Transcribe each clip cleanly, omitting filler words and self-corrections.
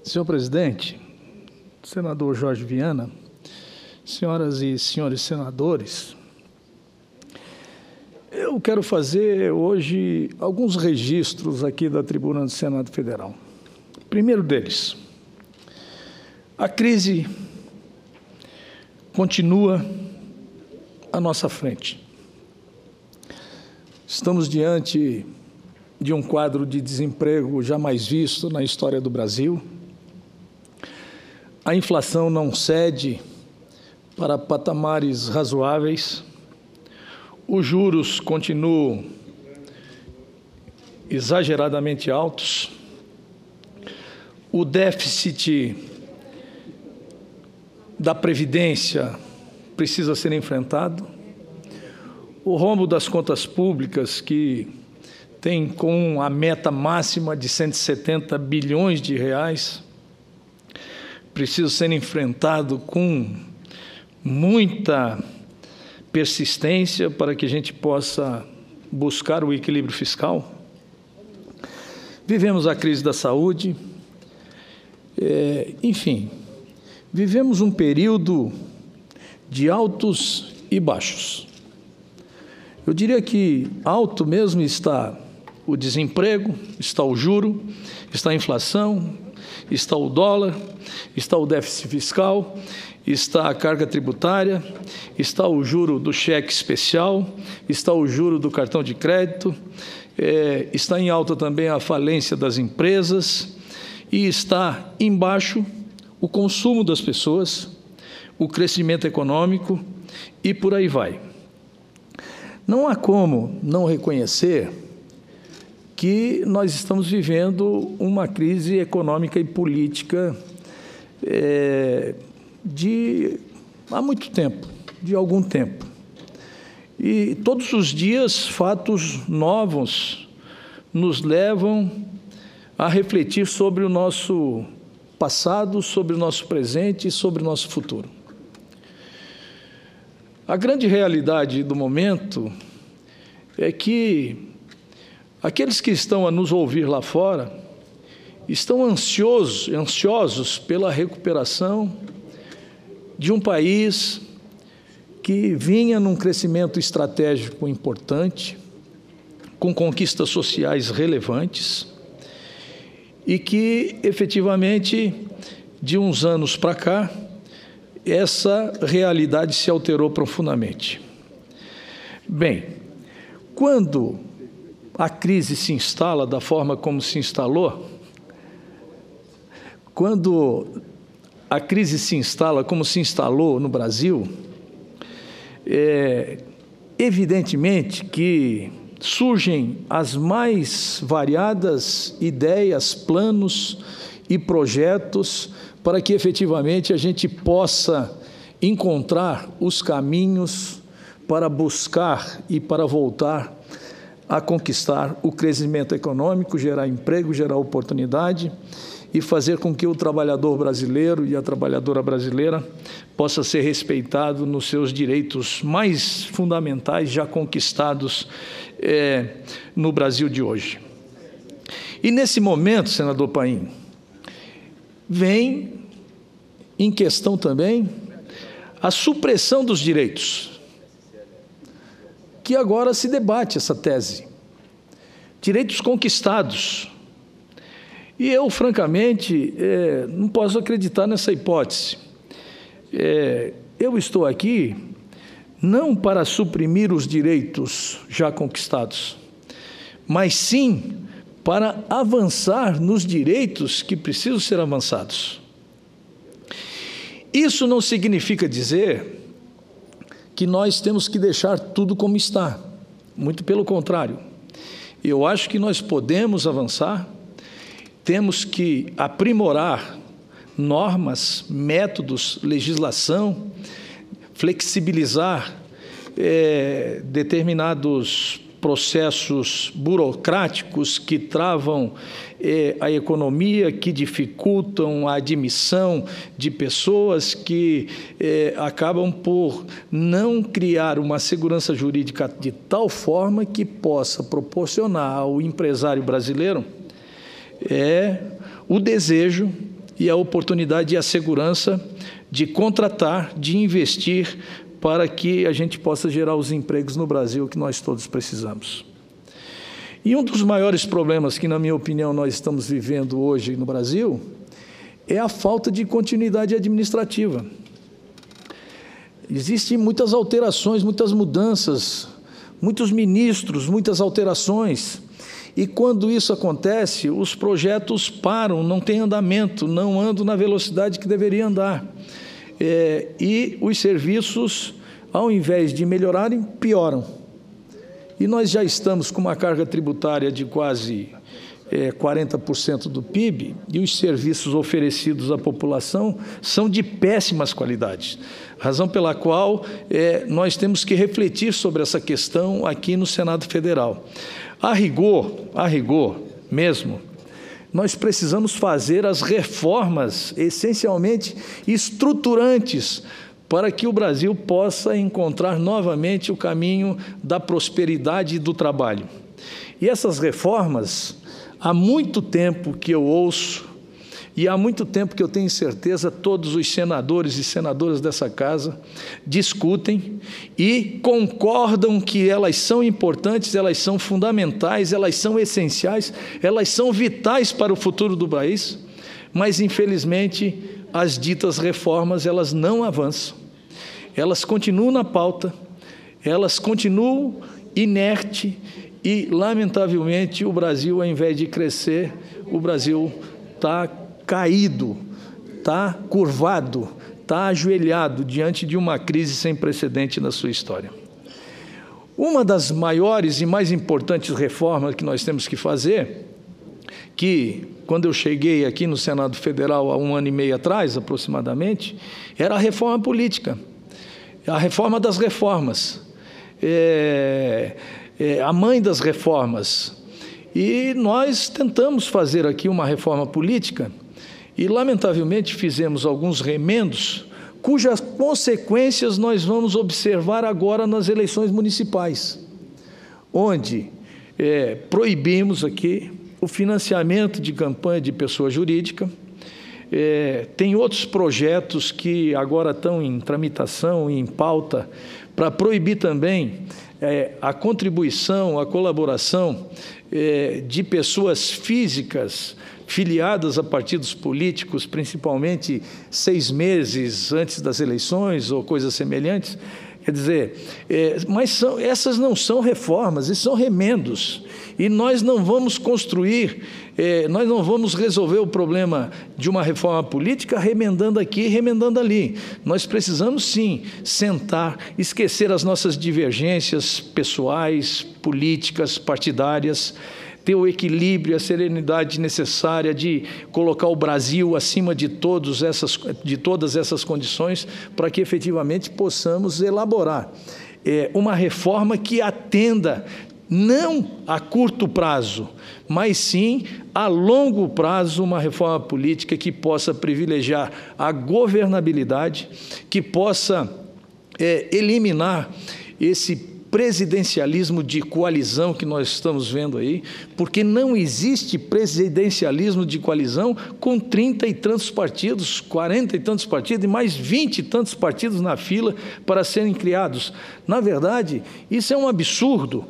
Senhor presidente, senador Jorge Viana, senhoras e senhores senadores, eu quero fazer hoje alguns registros aqui da tribuna do Senado Federal. Primeiro deles, a crise continua à nossa frente. Estamos diante de um quadro de desemprego jamais visto na história do Brasil. A inflação não cede para patamares razoáveis. Os juros continuam exageradamente altos. O déficit da Previdência precisa ser enfrentado. O rombo das contas públicas, que tem com a meta máxima de 170 bilhões de reais, precisa ser enfrentado com muita persistência para que a gente possa buscar o equilíbrio fiscal. Vivemos a crise da saúde, enfim, vivemos um período de altos e baixos. Eu diria que alto mesmo está o desemprego, está o juro, está a inflação, está o dólar, está o déficit fiscal, está a carga tributária, está o juro do cheque especial, está o juro do cartão de crédito, está em alta também a falência das empresas e está embaixo o consumo das pessoas, o crescimento econômico e por aí vai. Não há como não reconhecer que nós estamos vivendo uma crise econômica e política há muito tempo, de algum tempo. E todos os dias fatos novos nos levam a refletir sobre o nosso passado, sobre o nosso presente e sobre o nosso futuro. A grande realidade do momento é que aqueles que estão a nos ouvir lá fora estão ansiosos pela recuperação de um país que vinha num crescimento estratégico importante, com conquistas sociais relevantes e que, efetivamente, de uns anos para cá, essa realidade se alterou profundamente. Bem, quando a crise se instala da forma como se instalou, quando a crise se instala como se instalou no Brasil, evidentemente que surgem as mais variadas ideias, planos e projetos para que efetivamente a gente possa encontrar os caminhos para buscar e para voltar a conquistar o crescimento econômico, gerar emprego, gerar oportunidade e fazer com que o trabalhador brasileiro e a trabalhadora brasileira possa ser respeitado nos seus direitos mais fundamentais já conquistados no Brasil de hoje. E nesse momento, senador Paim, vem em questão também a supressão dos direitos, que agora se debate essa tese. Direitos conquistados. E eu, francamente, não posso acreditar nessa hipótese. Eu estou aqui não para suprimir os direitos já conquistados, mas sim para avançar nos direitos que precisam ser avançados. Isso não significa dizer que nós temos que deixar tudo como está. Muito pelo contrário. Eu acho que nós podemos avançar, temos que aprimorar normas, métodos, legislação, flexibilizar determinados processos burocráticos que travam a economia, que dificultam a admissão de pessoas, que acabam por não criar uma segurança jurídica de tal forma que possa proporcionar ao empresário brasileiro o desejo e a oportunidade e a segurança de contratar, de investir, para que a gente possa gerar os empregos no Brasil que nós todos precisamos. E um dos maiores problemas que, na minha opinião, nós estamos vivendo hoje no Brasil é a falta de continuidade administrativa. Existem muitas alterações, muitas mudanças, muitos ministros, muitas alterações, e quando isso acontece, os projetos param, não têm andamento, não andam na velocidade que deveria andar. E os serviços, ao invés de melhorarem, pioram. E nós já estamos com uma carga tributária de quase 40% do PIB, e os serviços oferecidos à população são de péssimas qualidades, razão pela qual nós temos que refletir sobre essa questão aqui no Senado Federal. A rigor mesmo, nós precisamos fazer as reformas essencialmente estruturantes para que o Brasil possa encontrar novamente o caminho da prosperidade e do trabalho. E essas reformas, há muito tempo que eu ouço, e há muito tempo que eu tenho certeza todos os senadores e senadoras dessa casa discutem e concordam que elas são importantes, elas são fundamentais, elas são essenciais, elas são vitais para o futuro do país, mas infelizmente as ditas reformas elas não avançam, elas continuam na pauta, elas continuam inerte e, lamentavelmente, o Brasil, ao invés de crescer, o Brasil está caído, está curvado, está ajoelhado diante de uma crise sem precedente na sua história. Uma das maiores e mais importantes reformas que nós temos que fazer, que quando eu cheguei aqui no Senado Federal há 1 ano e meio atrás, aproximadamente, era a reforma política, a reforma das reformas, a mãe das reformas. E nós tentamos fazer aqui uma reforma política e, lamentavelmente, fizemos alguns remendos, cujas consequências nós vamos observar agora nas eleições municipais, onde proibimos aqui o financiamento de campanha de pessoa jurídica. Tem outros projetos que agora estão em tramitação, em pauta, para proibir também a contribuição, a colaboração de pessoas físicas filiadas a partidos políticos, principalmente 6 meses antes das eleições ou coisas semelhantes. Quer dizer, mas essas não são reformas, esses são remendos. E nós não vamos construir, nós não vamos resolver o problema de uma reforma política remendando aqui, remendando ali. Nós precisamos, sim, sentar, esquecer as nossas divergências pessoais, políticas, partidárias, ter o equilíbrio, a serenidade necessária de colocar o Brasil acima de todas essas condições para que efetivamente possamos elaborar uma reforma que atenda não a curto prazo, mas sim a longo prazo, uma reforma política que possa privilegiar a governabilidade, que possa eliminar esse presidencialismo de coalizão que nós estamos vendo aí, porque não existe presidencialismo de coalizão com 30 e tantos partidos, 40 e tantos partidos e mais 20 e tantos partidos na fila para serem criados. Na verdade, isso é um absurdo.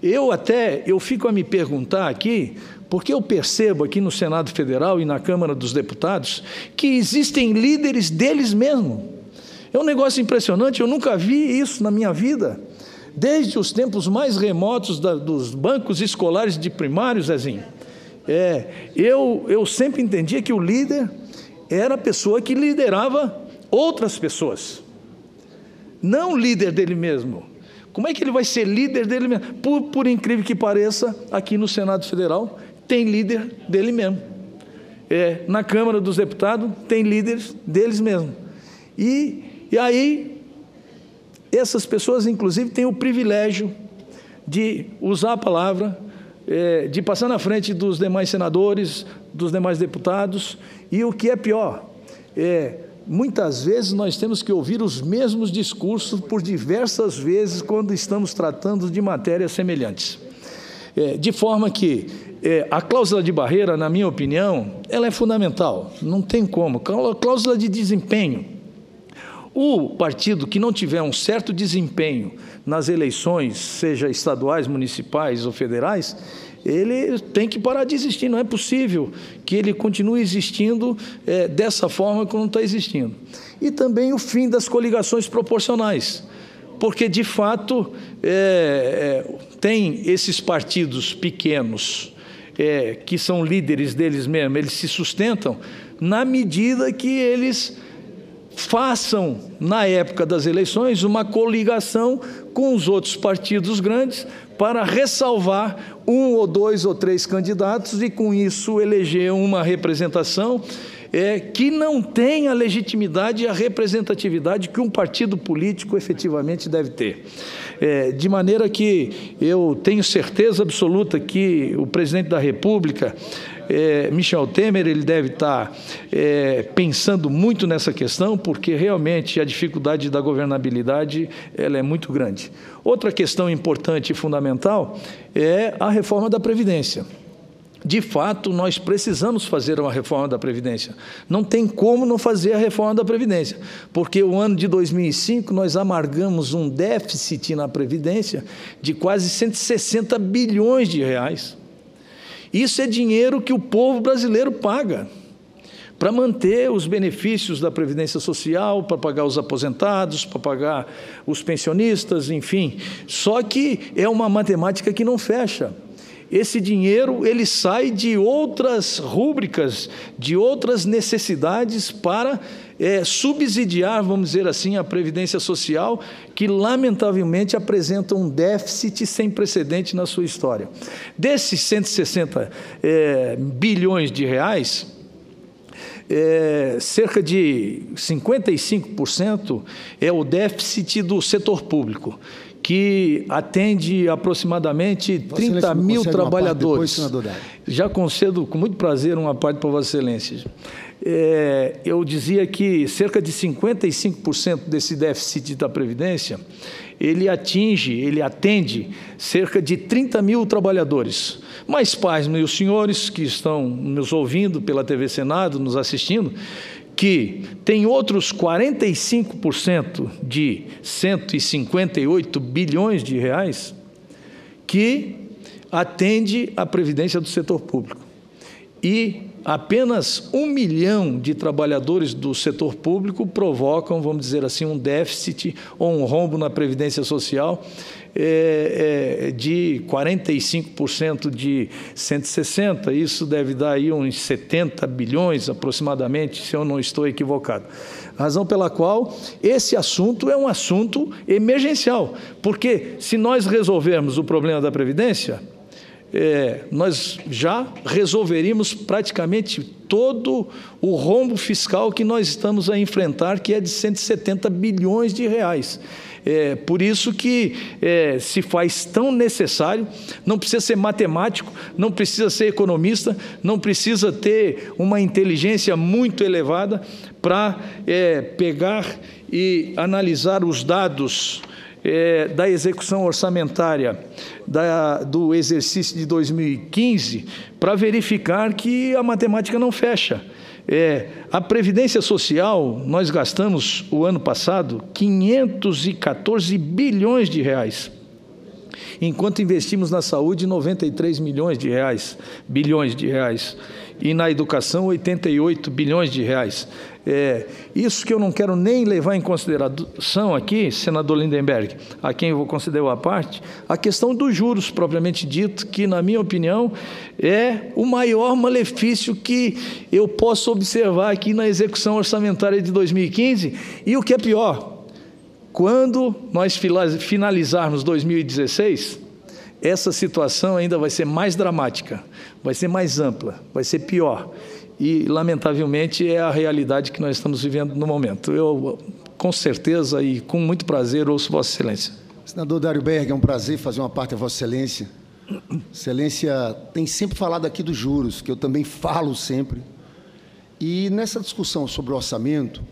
Eu fico a me perguntar aqui, porque eu percebo aqui no Senado Federal e na Câmara dos Deputados que existem líderes deles mesmos. É um negócio impressionante, eu nunca vi isso na minha vida. Desde os tempos mais remotos dos bancos escolares de primário, Zezinho, eu sempre entendia que o líder era a pessoa que liderava outras pessoas, não líder dele mesmo. Como é que ele vai ser líder dele mesmo? Por incrível que pareça, aqui no Senado Federal tem líder dele mesmo. Na Câmara dos Deputados tem líderes deles mesmo. E aí essas pessoas, inclusive, têm o privilégio de usar a palavra, de passar na frente dos demais senadores, dos demais deputados, e o que é pior, muitas vezes nós temos que ouvir os mesmos discursos por diversas vezes quando estamos tratando de matérias semelhantes. De forma que a cláusula de barreira, na minha opinião, ela é fundamental, não tem como. Cláusula de desempenho. O partido que não tiver um certo desempenho nas eleições, seja estaduais, municipais ou federais, ele tem que parar de existir. Não é possível que ele continue existindo dessa forma como está existindo. E também o fim das coligações proporcionais, porque, de fato, tem esses partidos pequenos, que são líderes deles mesmos, eles se sustentam na medida que eles façam, na época das eleições, uma coligação com os outros partidos grandes para ressalvar um ou dois ou três candidatos e, com isso, eleger uma representação que não tem a legitimidade e a representatividade que um partido político efetivamente deve ter. De maneira que eu tenho certeza absoluta que o presidente da República, Michel Temer, ele deve estar pensando muito nessa questão, porque realmente a dificuldade da governabilidade ela é muito grande. Outra questão importante e fundamental é a reforma da Previdência. De fato, nós precisamos fazer uma reforma da Previdência. Não tem como não fazer a reforma da Previdência, porque o ano de 2005 nós amargamos um déficit na Previdência de quase 160 bilhões de reais. Isso é dinheiro que o povo brasileiro paga para manter os benefícios da Previdência Social, para pagar os aposentados, para pagar os pensionistas, enfim. Só que é uma matemática que não fecha. Esse dinheiro ele sai de outras rúbricas, de outras necessidades para subsidiar, vamos dizer assim, a Previdência Social, que lamentavelmente apresenta um déficit sem precedente na sua história. Desses 160 bilhões de reais, cerca de 55% é o déficit do setor público, que atende aproximadamente 30 mil trabalhadores. Já concedo com muito prazer uma parte para Vossa Excelência. Eu dizia que cerca de 55% desse déficit da Previdência, ele atende cerca de 30 mil trabalhadores. Mas, pais e os senhores que estão nos ouvindo pela TV Senado, nos assistindo, que tem outros 45% de 158 bilhões de reais que atende à Previdência do setor público. E apenas 1 milhão de trabalhadores do setor público provocam, vamos dizer assim, um déficit ou um rombo na Previdência Social de 45% de 160, isso deve dar aí uns 70 bilhões aproximadamente, se eu não estou equivocado. Razão pela qual esse assunto é um assunto emergencial, porque se nós resolvermos o problema da Previdência, nós já resolveríamos praticamente todo o rombo fiscal que nós estamos a enfrentar, que é de 170 bilhões de reais. Por isso que se faz tão necessário, não precisa ser matemático, não precisa ser economista, não precisa ter uma inteligência muito elevada para pegar e analisar os dados da execução orçamentária do exercício de 2015 para verificar que a matemática não fecha. A Previdência Social, nós gastamos o ano passado 514 bilhões de reais, enquanto investimos na saúde 93 bilhões de reais, e na educação 88 bilhões de reais. Isso que eu não quero nem levar em consideração aqui, senador Lindenberg, a quem eu vou considerar a parte, a questão dos juros, propriamente dito, que, na minha opinião, é o maior malefício que eu posso observar aqui na execução orçamentária de 2015, e o que é pior, quando nós finalizarmos 2016, essa situação ainda vai ser mais dramática, vai ser mais ampla, vai ser pior. E, lamentavelmente, é a realidade que nós estamos vivendo no momento. Eu, com certeza e com muito prazer, ouço Vossa Excelência. Senador Dário Berg, é um prazer fazer uma parte a Vossa Excelência. Excelência tem sempre falado aqui dos juros, que eu também falo sempre. E nessa discussão sobre o orçamento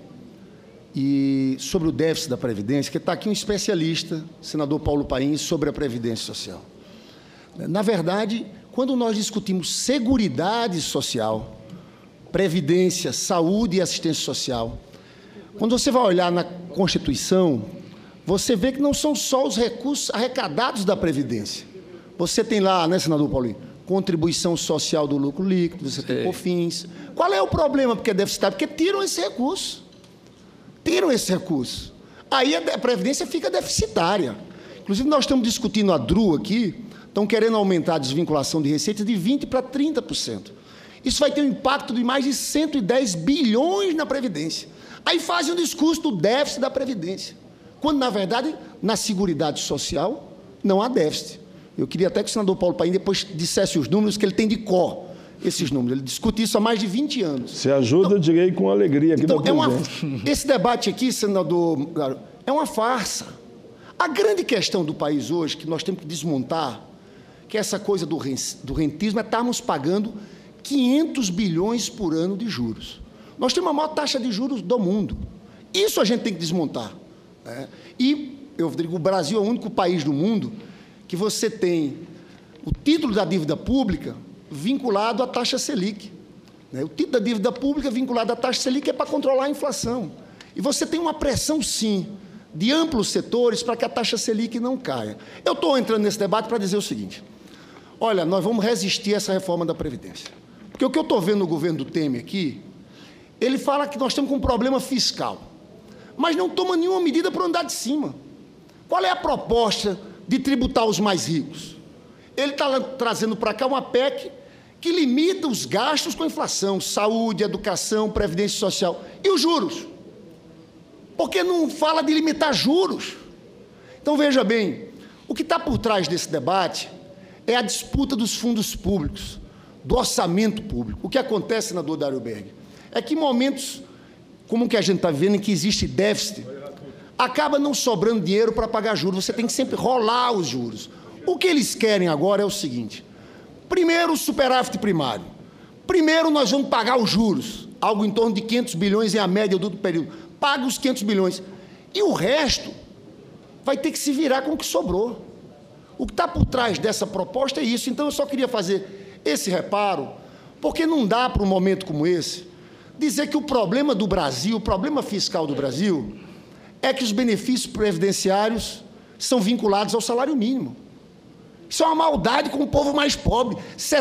e sobre o déficit da Previdência, que está aqui um especialista, senador Paulo Paim, sobre a Previdência Social. Na verdade, quando nós discutimos seguridade social, previdência, saúde e assistência social, quando você vai olhar na Constituição, você vê que não são só os recursos arrecadados da Previdência. Você tem lá, né, senador Paulinho, contribuição social do lucro líquido, você tem COFINS. Qual é o problema porque é deficitário? Porque tiram esse recurso. Tiram esse recurso. Aí a Previdência fica deficitária. Inclusive, nós estamos discutindo a DRU aqui, estão querendo aumentar a desvinculação de receitas de 20% para 30%. Isso vai ter um impacto de mais de 110 bilhões na Previdência. Aí fazem um discurso do déficit da Previdência, quando, na verdade, na Seguridade Social não há déficit. Eu queria até que o senador Paulo Paim depois dissesse os números, que ele tem de cor, esses números. Ele discute isso há mais de 20 anos. Se ajuda, então, eu direi com alegria aqui então, da esse debate aqui, senador, é uma farsa. A grande questão do país hoje, que nós temos que desmontar, que é essa coisa do rentismo, é estarmos pagando 500 bilhões por ano de juros. Nós temos a maior taxa de juros do mundo. Isso a gente tem que desmontar. Né? E, eu digo, o Brasil é o único país do mundo que você tem o título da dívida pública vinculado à taxa Selic. Né? O título da dívida pública vinculado à taxa Selic é para controlar a inflação. E você tem uma pressão, sim, de amplos setores para que a taxa Selic não caia. Eu estou entrando nesse debate para dizer o seguinte: olha, nós vamos resistir a essa reforma da Previdência. Porque o que eu estou vendo no governo do Temer aqui, ele fala que nós estamos com um problema fiscal, mas não toma nenhuma medida para andar de cima. Qual é a proposta de tributar os mais ricos? Ele está trazendo para cá uma PEC que limita os gastos com a inflação, saúde, educação, previdência social. E os juros? Porque não fala de limitar juros. Então, veja bem, o que está por trás desse debate é a disputa dos fundos públicos, do orçamento público. O que acontece, senador Dário Berg, é que em momentos como o que a gente está vivendo, em que existe déficit, acaba não sobrando dinheiro para pagar juros, você tem que sempre rolar os juros. O que eles querem agora é o seguinte: primeiro, o superávit primário. Primeiro, nós vamos pagar os juros, algo em torno de 500 bilhões em a média do período. Paga os 500 bilhões. E o resto vai ter que se virar com o que sobrou. O que está por trás dessa proposta é isso. Então, eu só queria fazer esse reparo, porque não dá para um momento como esse dizer que o problema do Brasil, o problema fiscal do Brasil, é que os benefícios previdenciários são vinculados ao salário mínimo. Isso é uma maldade com o povo mais pobre.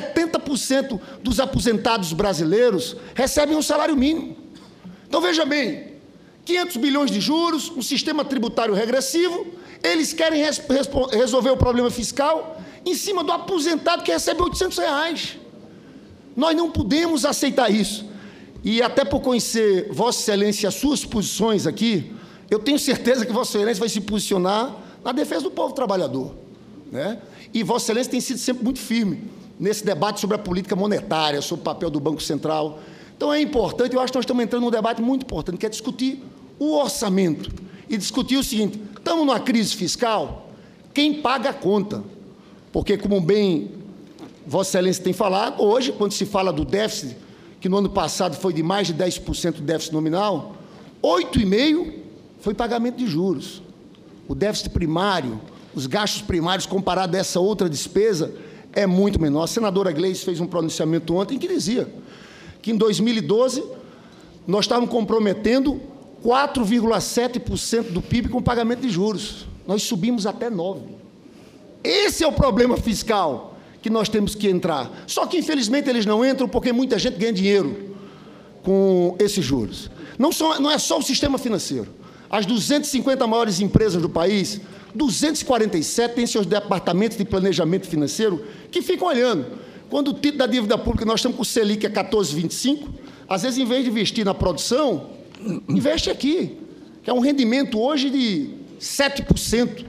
70% dos aposentados brasileiros recebem um salário mínimo. Então, veja bem, 500 bilhões de juros, um sistema tributário regressivo, eles querem resolver o problema fiscal em cima do aposentado que recebe R$800. Nós não podemos aceitar isso. E até por conhecer Vossa Excelência e as suas posições aqui, eu tenho certeza que Vossa Excelência vai se posicionar na defesa do povo trabalhador. Né? E Vossa Excelência tem sido sempre muito firme nesse debate sobre a política monetária, sobre o papel do Banco Central. Então é importante, eu acho que nós estamos entrando num debate muito importante, que é discutir o orçamento e discutir o seguinte: estamos numa crise fiscal, quem paga a conta? Porque, como bem Vossa Excelência tem falado, hoje, quando se fala do déficit, que no ano passado foi de mais de 10% de déficit nominal, 8,5% foi pagamento de juros. O déficit primário, os gastos primários comparado a essa outra despesa, é muito menor. A senadora Gleice fez um pronunciamento ontem que dizia que em 2012 nós estávamos comprometendo 4,7% do PIB com pagamento de juros. Nós subimos até 9%. Esse é o problema fiscal que nós temos que entrar. Só que, infelizmente, eles não entram porque muita gente ganha dinheiro com esses juros. Não é só o sistema financeiro. As 250 maiores empresas do país, 247 têm seus departamentos de planejamento financeiro que ficam olhando. Quando o título da dívida pública, nós estamos com o Selic a 14,25, às vezes, em vez de investir na produção, investe aqui, que é um rendimento hoje de 7%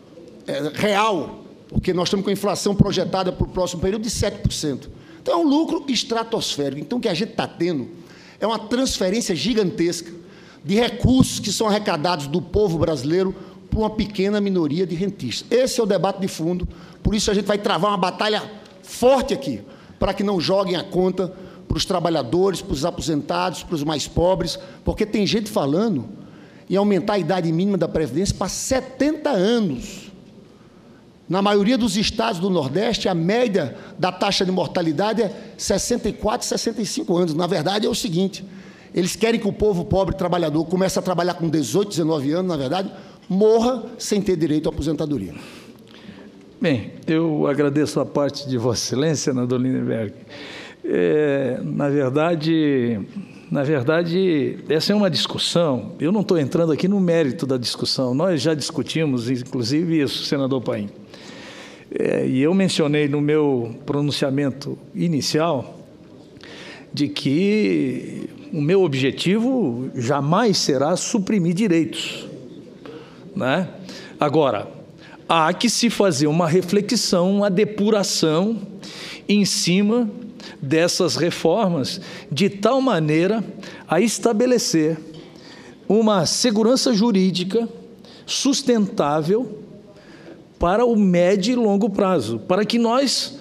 real, porque nós estamos com a inflação projetada para o próximo período de 7%. Então, é um lucro estratosférico. Então, o que a gente está tendo é uma transferência gigantesca de recursos que são arrecadados do povo brasileiro por uma pequena minoria de rentistas. Esse é o debate de fundo, por isso a gente vai travar uma batalha forte aqui, para que não joguem a conta para os trabalhadores, para os aposentados, para os mais pobres, porque tem gente falando em aumentar a idade mínima da Previdência para 70 anos. Na maioria dos estados do Nordeste, a média da taxa de mortalidade é 64, 65 anos. Na verdade, é o seguinte, eles querem que o povo pobre trabalhador comece a trabalhar com 18, 19 anos, na verdade, morra sem ter direito à aposentadoria. Bem, eu agradeço a parte de Vossa Excelência, senador Lindenberg. Na verdade, essa é uma discussão, eu não estou entrando aqui no mérito da discussão, nós já discutimos, inclusive, isso, senador Paim. E eu mencionei no meu pronunciamento inicial de que o meu objetivo jamais será suprimir direitos, né? Agora, há que se fazer uma reflexão, uma depuração em cima dessas reformas, de tal maneira a estabelecer uma segurança jurídica sustentável para o médio e longo prazo, para que nós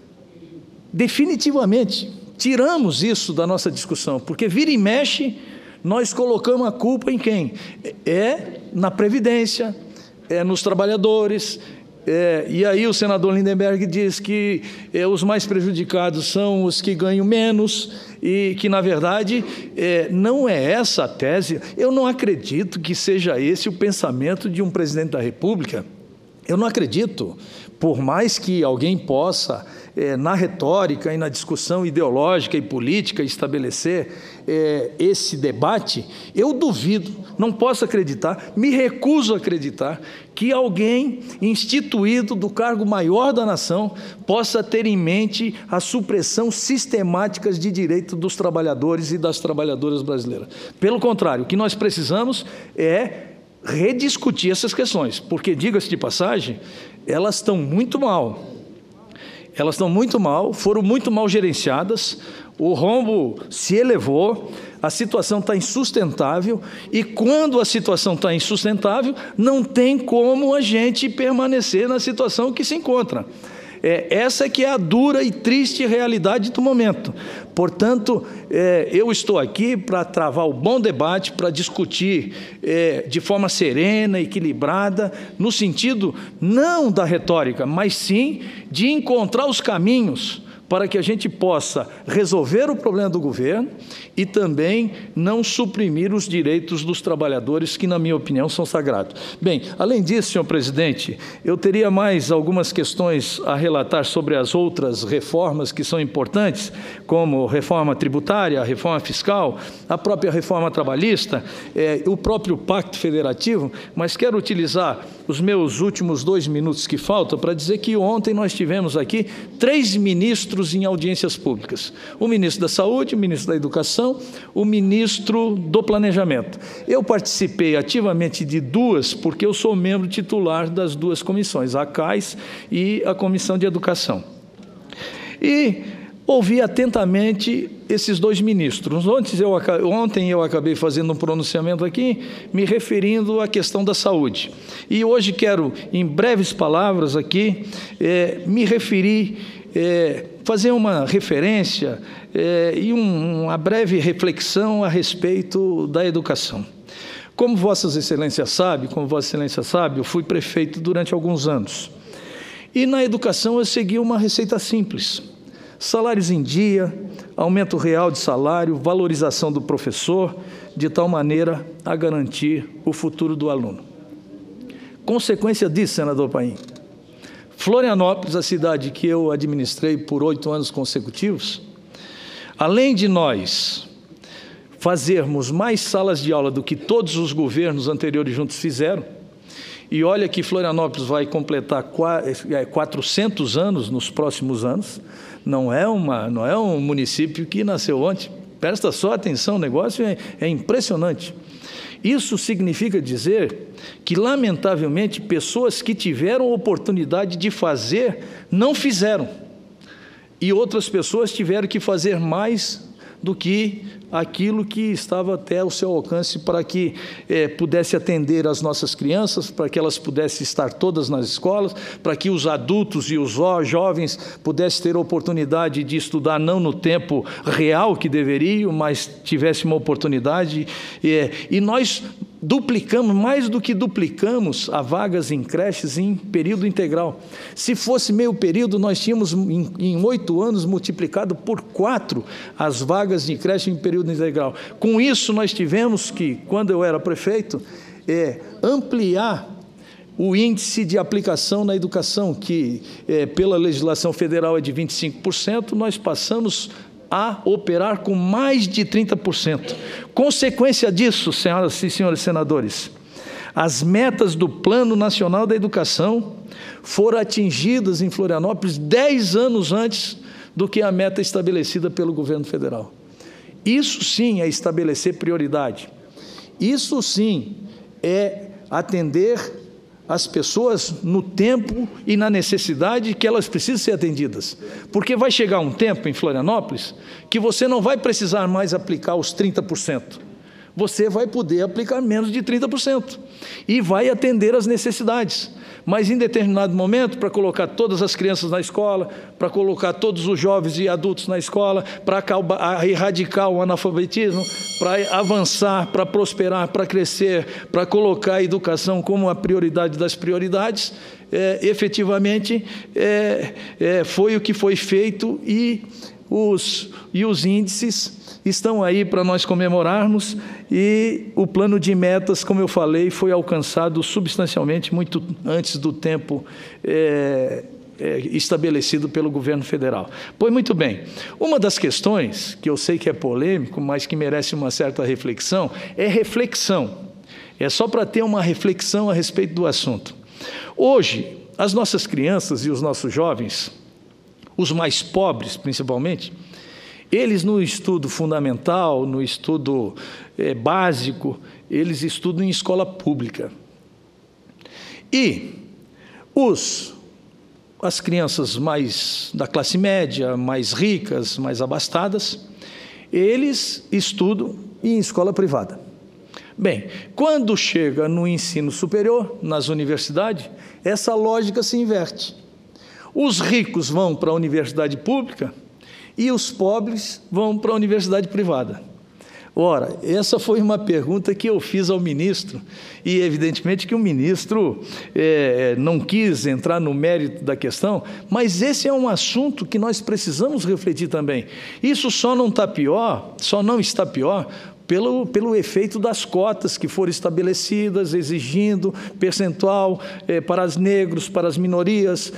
definitivamente tiramos isso da nossa discussão, porque vira e mexe, nós colocamos a culpa em quem? Na Previdência, nos trabalhadores, e aí o senador Lindenberg diz que os mais prejudicados são os que ganham menos e que, na verdade, não é essa a tese. Eu não acredito que seja esse o pensamento de um presidente da República. Eu não acredito, por mais que alguém possa, na retórica e na discussão ideológica e política, estabelecer esse debate, eu duvido, não posso acreditar, me recuso a acreditar que alguém instituído do cargo maior da nação possa ter em mente a supressão sistemática de direitos dos trabalhadores e das trabalhadoras brasileiras. Pelo contrário, o que nós precisamos é rediscutir essas questões, porque, diga-se de passagem, elas estão muito mal. Elas estão muito mal, foram muito mal gerenciadas, o rombo se elevou, a situação está insustentável, e quando a situação está insustentável, não tem como a gente permanecer na situação que se encontra. Essa que é a dura e triste realidade do momento. Portanto, eu estou aqui para travar o bom debate, para discutir de forma serena, equilibrada, no sentido não da retórica, mas sim de encontrar os caminhos para que a gente possa resolver o problema do governo e também não suprimir os direitos dos trabalhadores, que, na minha opinião, são sagrados. Bem, além disso, senhor presidente, eu teria mais algumas questões a relatar sobre as outras reformas que são importantes, como reforma tributária, reforma fiscal, a própria reforma trabalhista, o próprio Pacto Federativo, mas quero utilizar os meus últimos 2 minutos que faltam para dizer que ontem nós tivemos aqui 3 ministros em audiências públicas. O ministro da Saúde, o ministro da Educação, o ministro do Planejamento. Eu participei ativamente de 2, porque eu sou membro titular das 2 comissões, a CAIS e a Comissão de Educação. E ouvi atentamente esses 2 ministros. Ontem eu acabei fazendo um pronunciamento aqui, me referindo à questão da saúde. E hoje quero, em breves palavras aqui, me referir, fazer uma referência e uma breve reflexão a respeito da educação. Como Vossas Excelências sabem, eu fui prefeito durante alguns anos. E na educação eu segui uma receita simples: salários em dia, aumento real de salário, valorização do professor, de tal maneira a garantir o futuro do aluno. Consequência disso, senador Paim, Florianópolis, a cidade que eu administrei por 8 anos consecutivos, além de nós fazermos mais salas de aula do que todos os governos anteriores juntos fizeram, e olha que Florianópolis vai completar 400 anos nos próximos anos, não é um município que nasceu ontem. Presta só atenção, o negócio é impressionante. Isso significa dizer que, lamentavelmente, pessoas que tiveram oportunidade de fazer, não fizeram. E outras pessoas tiveram que fazer mais do que aquilo que estava até ao seu alcance para que pudesse atender as nossas crianças, para que elas pudessem estar todas nas escolas, para que os adultos e os jovens pudessem ter a oportunidade de estudar não no tempo real que deveriam, mas tivessem uma oportunidade. E nós duplicamos, mais do que duplicamos a vagas em creches em período integral. Se fosse meio período, nós tínhamos em 8 anos multiplicado por 4 as vagas de creche em período integral. Com isso, nós tivemos que, quando eu era prefeito, ampliar o índice de aplicação na educação, que pela legislação federal é de 25%, nós passamos a operar com mais de 30%. Consequência disso, senhoras e senhores senadores, as metas do Plano Nacional da Educação foram atingidas em Florianópolis 10 anos antes do que a meta estabelecida pelo governo federal. Isso sim é estabelecer prioridade. Isso sim é atender as pessoas no tempo e na necessidade que elas precisam ser atendidas. Porque vai chegar um tempo em Florianópolis que você não vai precisar mais aplicar os 30%. Você vai poder aplicar menos de 30% e vai atender as necessidades. Mas em determinado momento, para colocar todas as crianças na escola, para colocar todos os jovens e adultos na escola, para erradicar o analfabetismo, para avançar, para prosperar, para crescer, para colocar a educação como a prioridade das prioridades, efetivamente foi o que foi feito e os índices estão aí para nós comemorarmos, e o plano de metas, como eu falei, foi alcançado substancialmente muito antes do tempo estabelecido pelo governo federal. Pois muito bem, uma das questões, que eu sei que é polêmico, mas que merece uma certa reflexão, é só para ter uma reflexão a respeito do assunto. Hoje, as nossas crianças e os nossos jovens, os mais pobres principalmente, eles no estudo fundamental, no estudo básico, eles estudam em escola pública. E as crianças mais da classe média, mais ricas, mais abastadas, eles estudam em escola privada. Bem, quando chega no ensino superior, nas universidades, essa lógica se inverte. Os ricos vão para a universidade pública e os pobres vão para a universidade privada. Ora, essa foi uma pergunta que eu fiz ao ministro, e evidentemente que o ministro não quis entrar no mérito da questão, mas esse é um assunto que nós precisamos refletir também. Isso só não está pior pelo efeito das cotas que foram estabelecidas, exigindo percentual para os negros, para as minorias,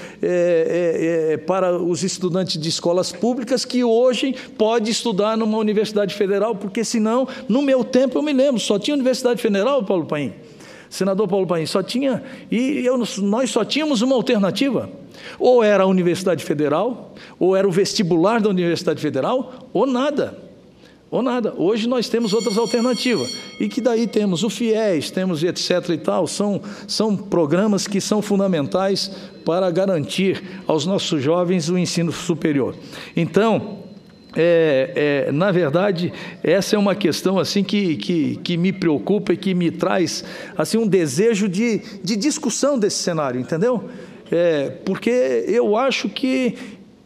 para os estudantes de escolas públicas, que hoje pode estudar numa universidade federal, porque senão, no meu tempo, eu me lembro, só tinha universidade federal, Paulo Paim, senador Paulo Paim, só tinha, nós só tínhamos uma alternativa, ou era a Universidade Federal, ou era o vestibular da Universidade Federal, ou nada. Hoje nós temos outras alternativas, e que daí temos o FIES, temos etc. e tal, são programas que são fundamentais para garantir aos nossos jovens o ensino superior. Então, na verdade, essa é uma questão assim que me preocupa e que me traz assim, um desejo de discussão desse cenário, entendeu? Porque eu acho que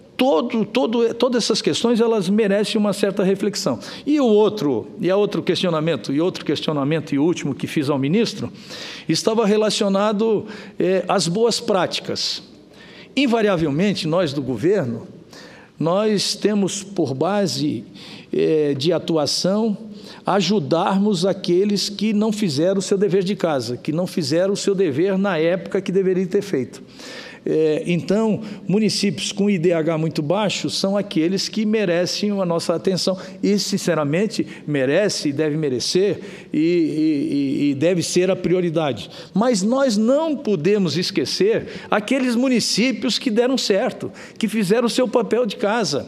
todas essas questões, elas merecem uma certa reflexão. E outro questionamento, e o último que fiz ao ministro, estava relacionado às boas práticas. Invariavelmente, nós do governo, nós temos por base de atuação ajudarmos aqueles que não fizeram o seu dever de casa, que não fizeram o seu dever na época que deveria ter feito. Então, municípios com IDH muito baixo são aqueles que merecem a nossa atenção e, sinceramente, merece e deve merecer e deve ser a prioridade. Mas nós não podemos esquecer aqueles municípios que deram certo, que fizeram o seu papel de casa,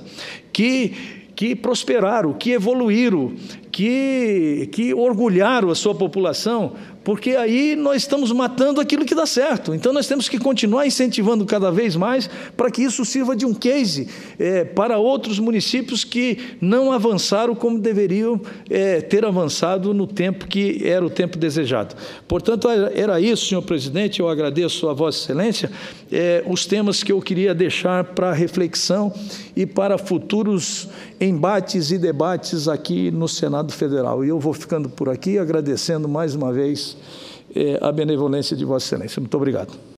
que prosperaram, que evoluíram, que orgulharam a sua população, porque aí nós estamos matando aquilo que dá certo. Então nós temos que continuar incentivando cada vez mais para que isso sirva de um case para outros municípios que não avançaram como deveriam ter avançado no tempo que era o tempo desejado. Portanto, era isso, senhor presidente. Eu agradeço a Vossa Excelência os temas que eu queria deixar para reflexão e para futuros embates e debates aqui no Senado Federal. E eu vou ficando por aqui, agradecendo mais uma vez a benevolência de Vossa Excelência. Muito obrigado.